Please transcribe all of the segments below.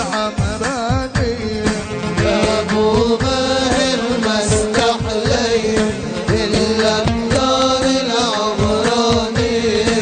العمراني يا ابو ماهر ما استحليت الا الدار العمراني.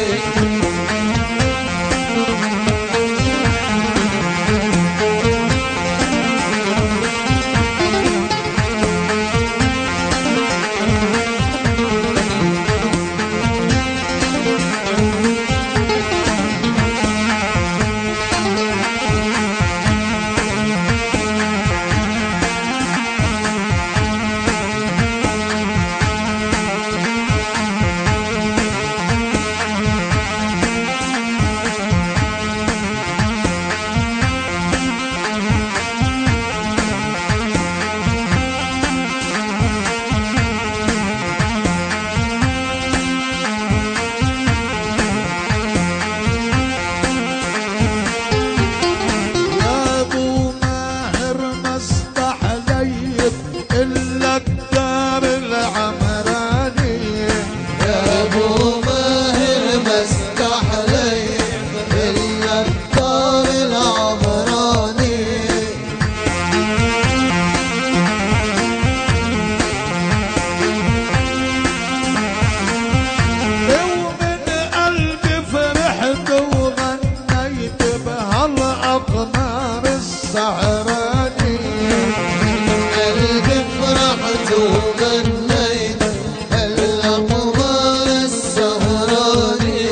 الأقمار السهراني قلبي فرحت وغنيت الأقمار السهراني.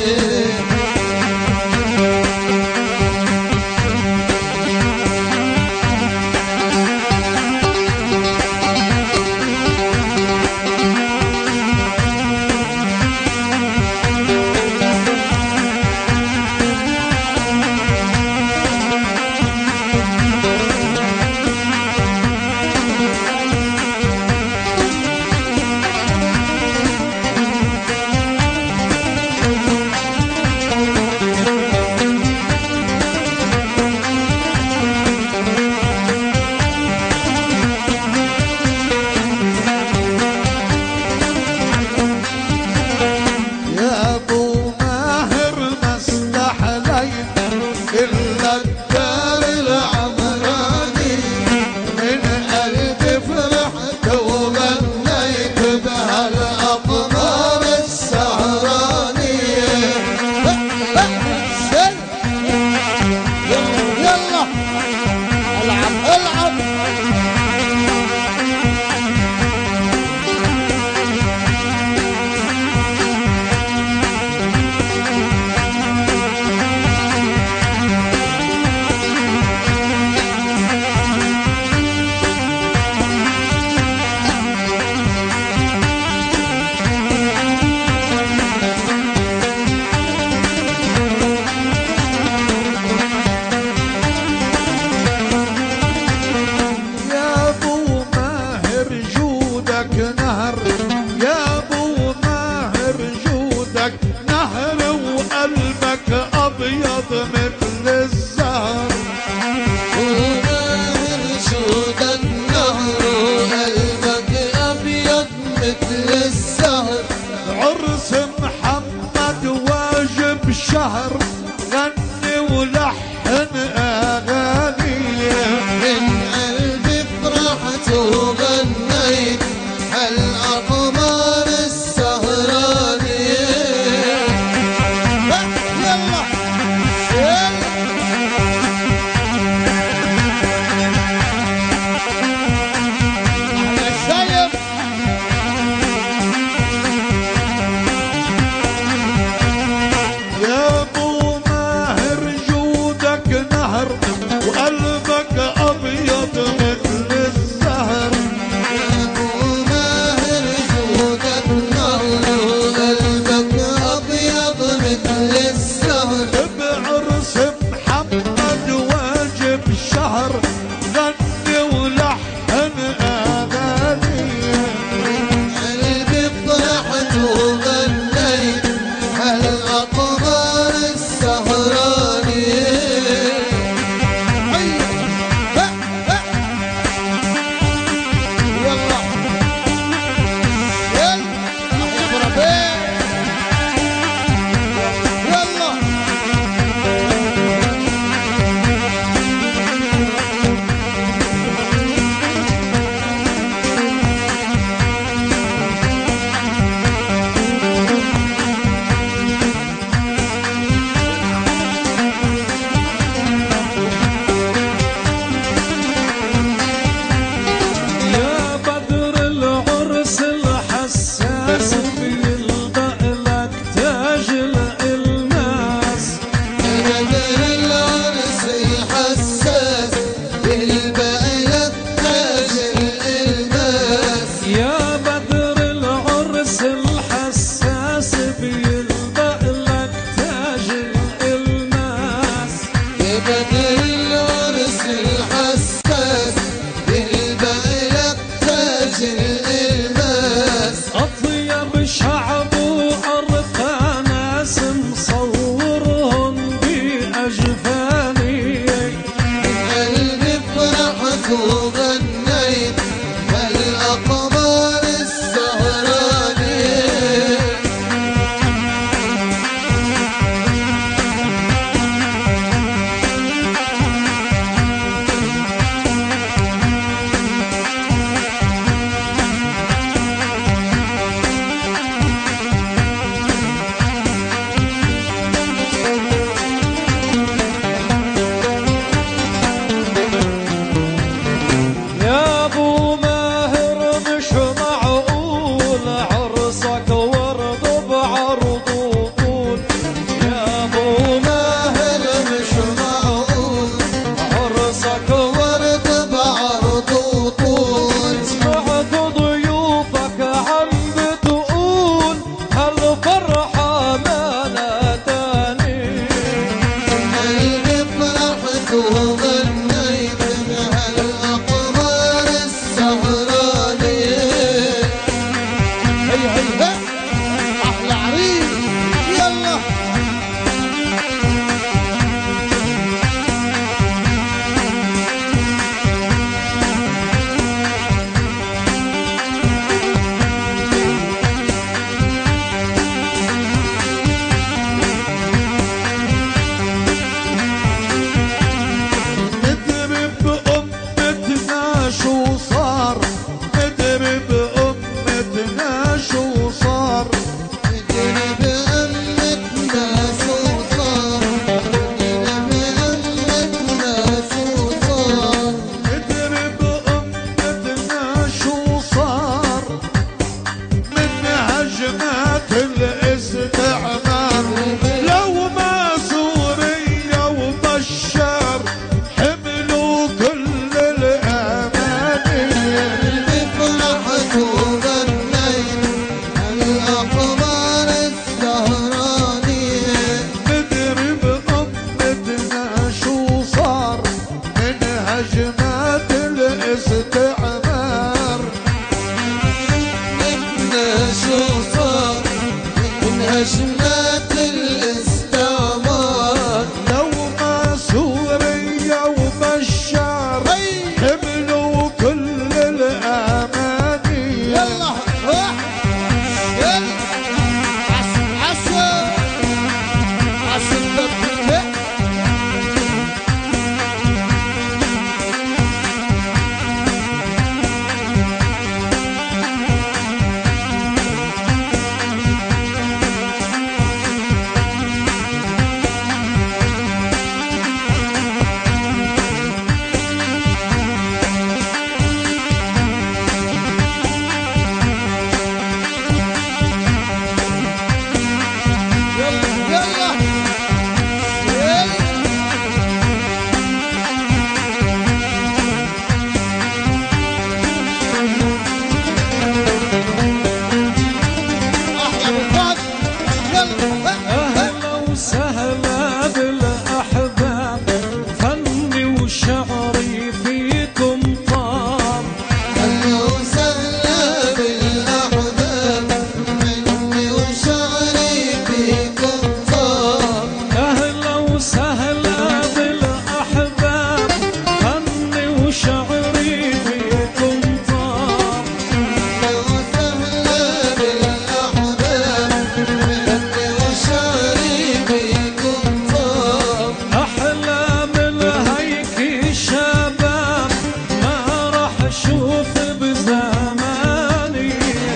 وشعري فيكم طار. أهلا وسهلا بالأحباب مني وشعري فيكم طار. أهلا وسهلا بالأحباب غني وشعري فيكم طار. أهلا وسهلا بالأحباب مني وشعري فيكم طار. أحلى من هيك شباب ما راح أشوف بزماني.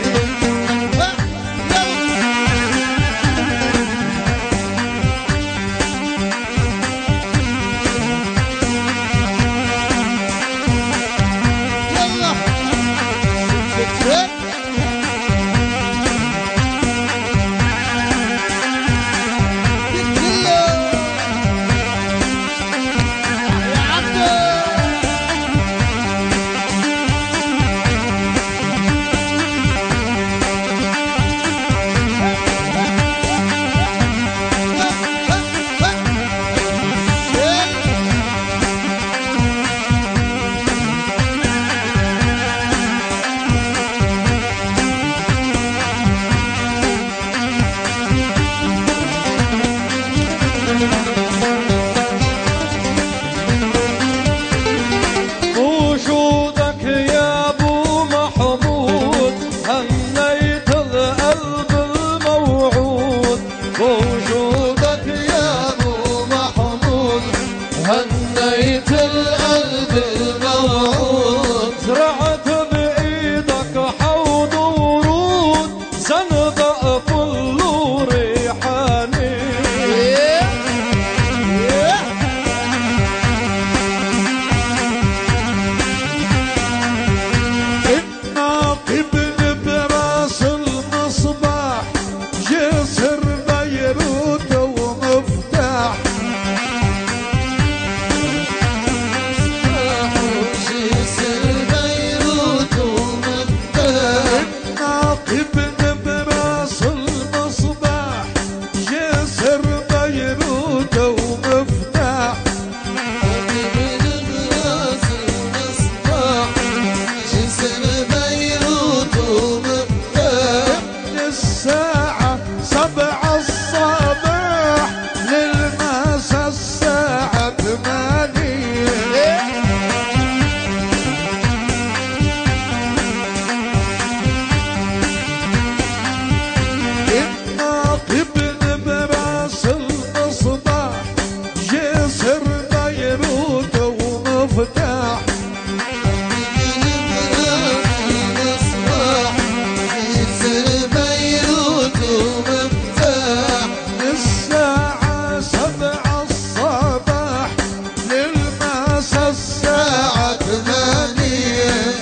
يلا شكرا. يا عبدو وجودك يا ابو محمود هنيت القلب الموعود. وجودك يا ابو محمود هنيت القلب الموعود. زرعت بايدك حوض ورود زنقة فل وريحاني. الناقب براس المصباح جسر بيروت ومفتاح. جسر بيروت ومفتاح. الناقب براس المصباح جسر بيروت ومفتاح. من راس المصباح جسر بيروت ومفتاح. الساعة 7 الصباح للمسا الساعة 8. الناقب براس المصباح جسر بيروت ومفتاح. جسر بيروت ومفتاح. الساعة 7 الصباح للمسا الساعة 8.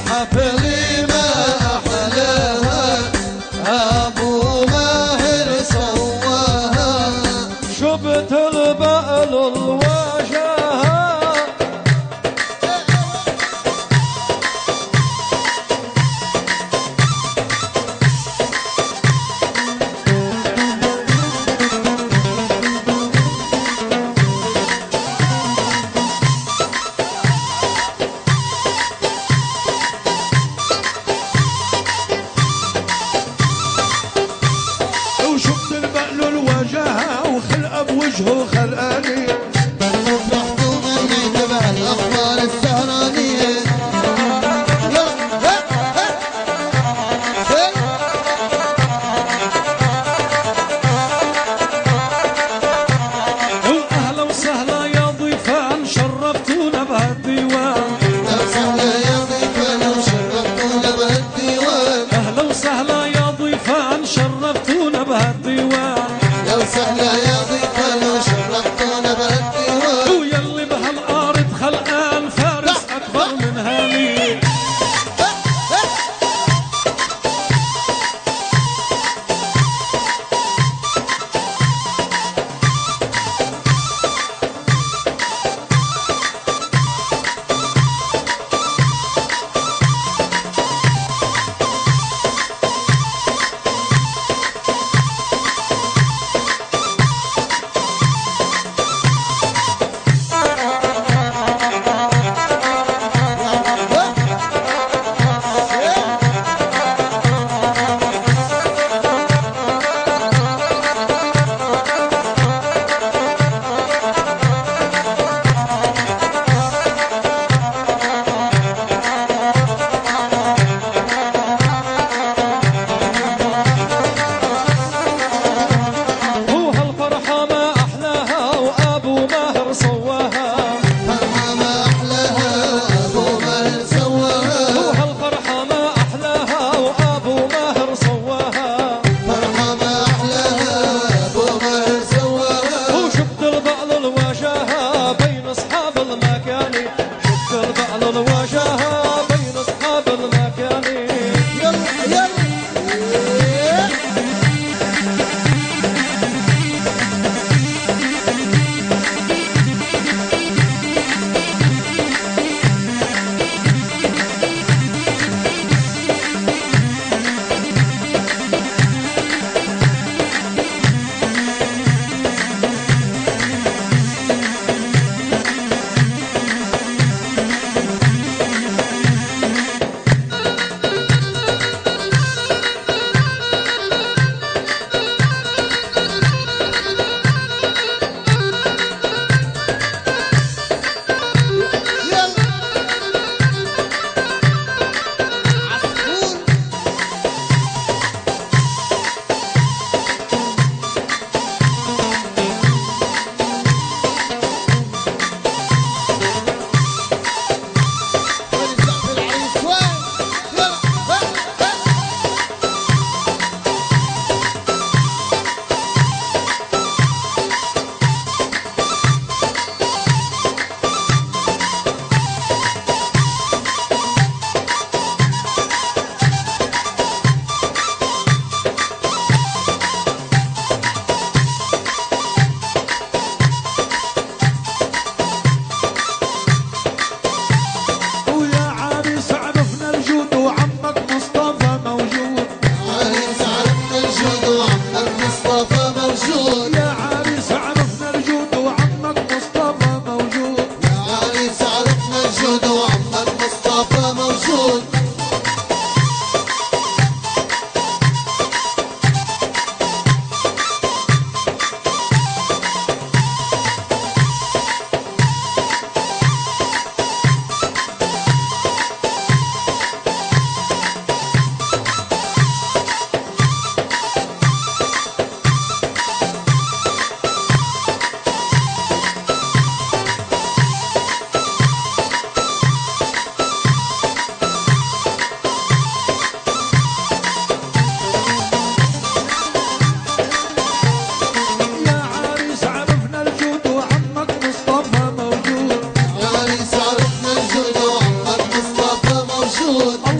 حفلي ما أحلاها أبو ماهر سواها شبت البقل الواجهة وشفت البقل الوجهة وخلقه بوجهه خلقاني محكوم اللي تبع الأخبار السهرانية أهلا وسهلا يا ضيفان شرفتونا بهالديوان لو سهلا يا ضيفان وشرفتونا بهالديوان أهلا وسهلا يا ضيفان شرفتونا بهالديوان لو سهلا يا ضيفان وشرفتونا بهالديوان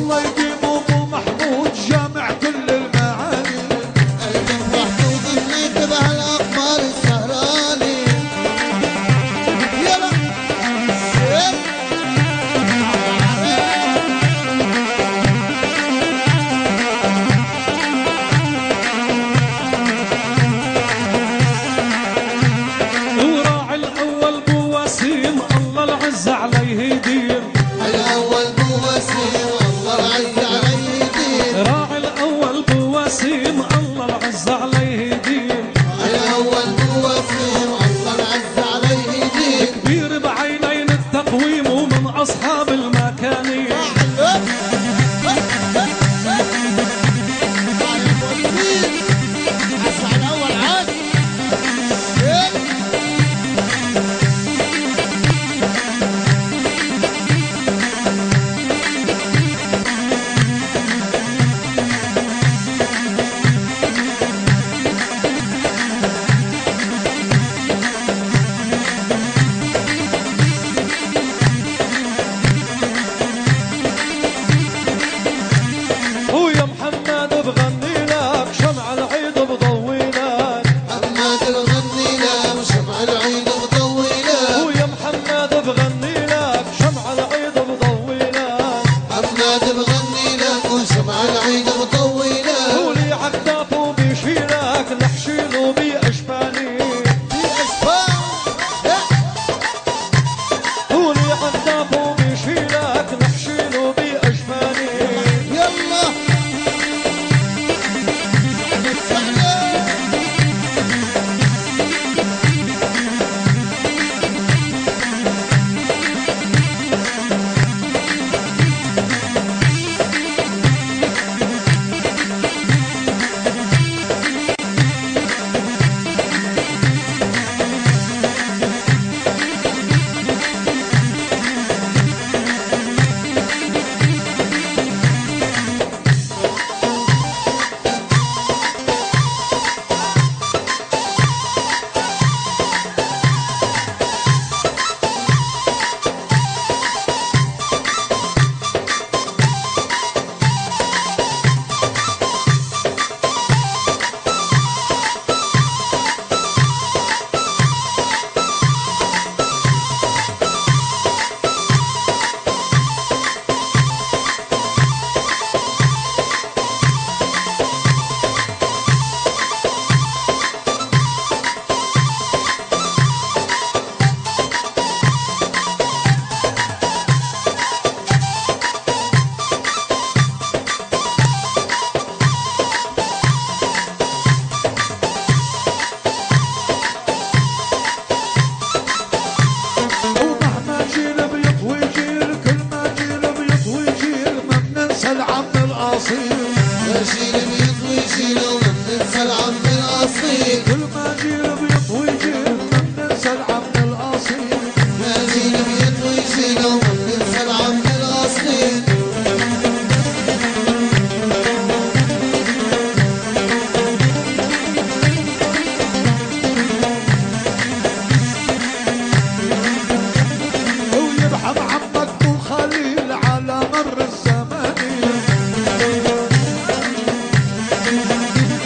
الله يديم ابو محمود جامع كل المعاني. قلبك محطوط اللي تبع الاقمار السهراني. يلا وراعي الاول بوسيم الله العز عليه يديم. الاول بوسيم الله العز عليه يديم. راعي الاول بوسيم الله العز عليه يديم. الاول بوسيم الله العز عليه يديم. كبير بعينين التقويم ومن اصحاب المكانين. اسمع الاول عاد. ويا محمد بغني لك شمع العيد بضوي لك. محمد بغني لك وشمع العيد بضوي لك. ويا محمد بغني لك شمع العيد بضوي لك. محمد بغني لك وشمع العيد بضوي لك. ولي عقداته بيشيلك نحشيله بأشفاني. ولي عقداته بيشيلك نحشيله بأشفاني. يلا ومهما جيل بيطوي جيل كل ما جيل بيطوي جيل ما بننسى العم الاصيل. يا شيل بيطوي شيل وما بننسى العم الاصيل. كل ما جيل بيطوي جيل ما بننسى العم الاصيل. يا شيل بيطوي شيل وما بننسى العم الاصيل. ويرحم عمك ابو خليل على مر الزمان.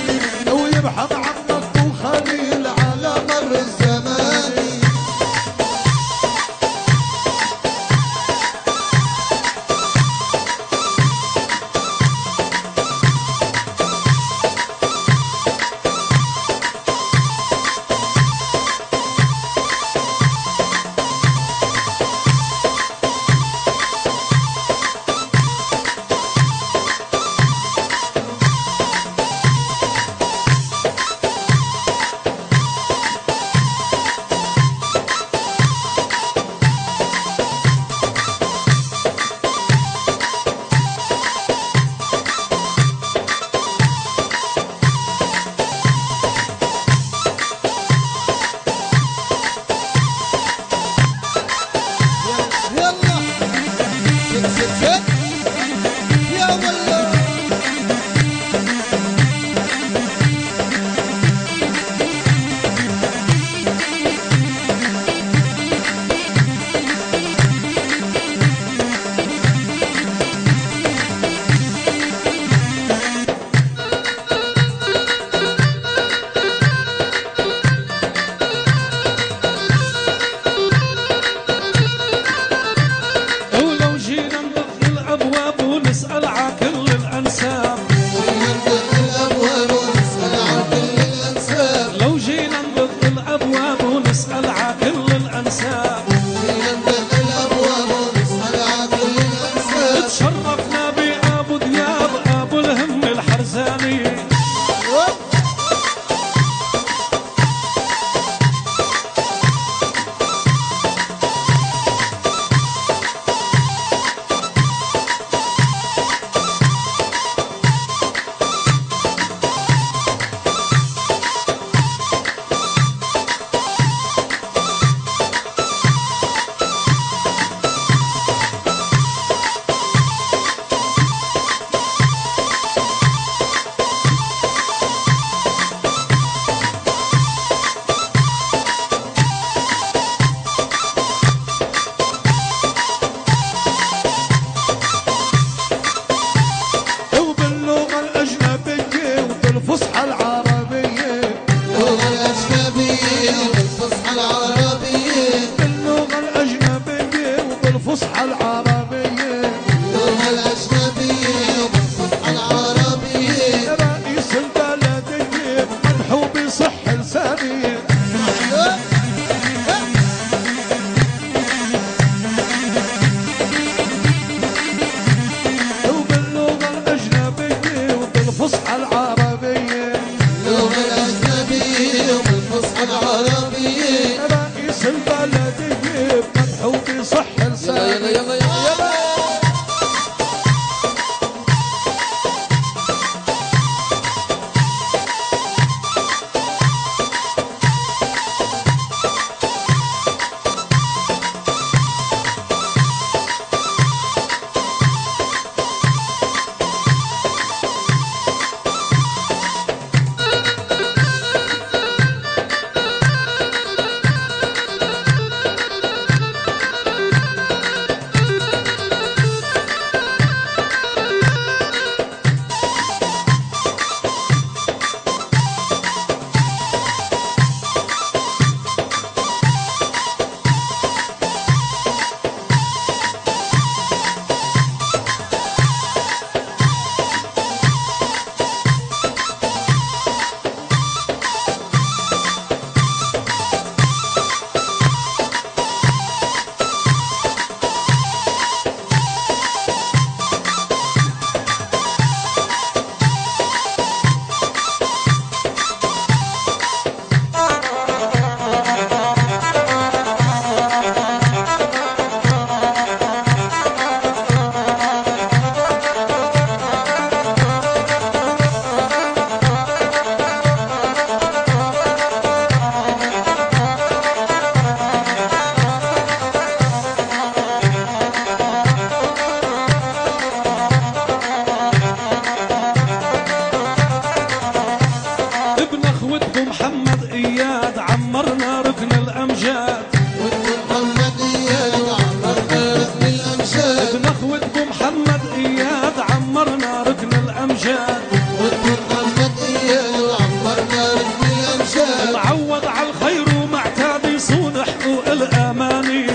الأمجاد محمد إياد وعمرنا ركن الأمجاد معوض على الخير ومعتاد يصون حقوق الأماني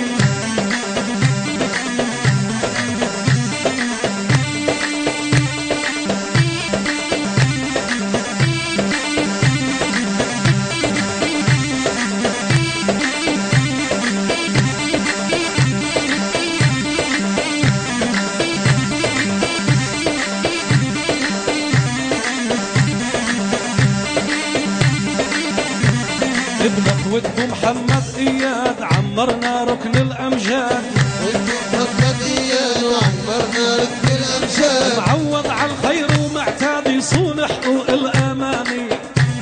ابنك ود محمد إياد عمرنا ركن الأمجاد محمد إياد وعمرنا ركن الأمجاد معوض على الخير ومعتاد يصون حقوق الأماني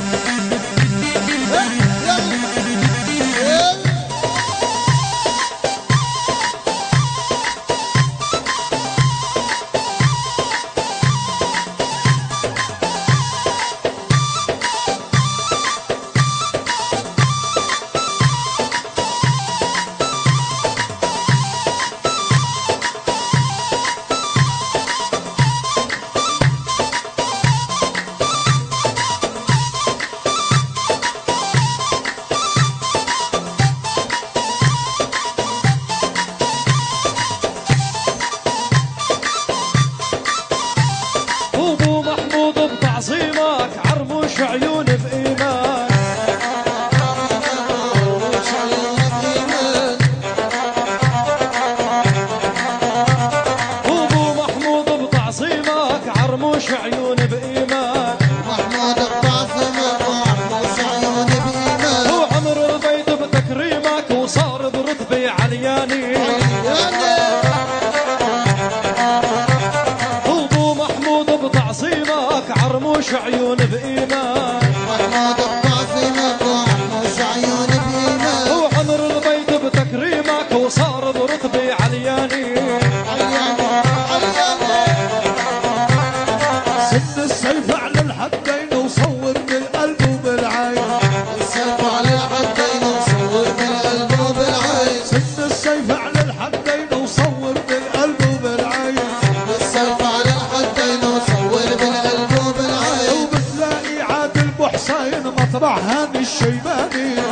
بتعظيمك عرموش عيون بإيمان أبو محمود بتعظيمك عرموش عيون بإيمان محمود بتعظيمك وعرموش عيون بإيمان وعمر البيت بتكريمك وصار برتبة علياني عرموش عيون بإيمان محمود بتعظيمك وعرموش عيون بإيمان وعمر البيت بتكريمك وصار برتبة علياني سن السيف على الحدين وصور بالقلب وبالعين السيف على الحدين وصور بالقلب وبالعين سن السيف على الحدين وصور بالقلب وبالعين السيف على الحدين وصور بالقلب حسين مطرح هاني الشيباني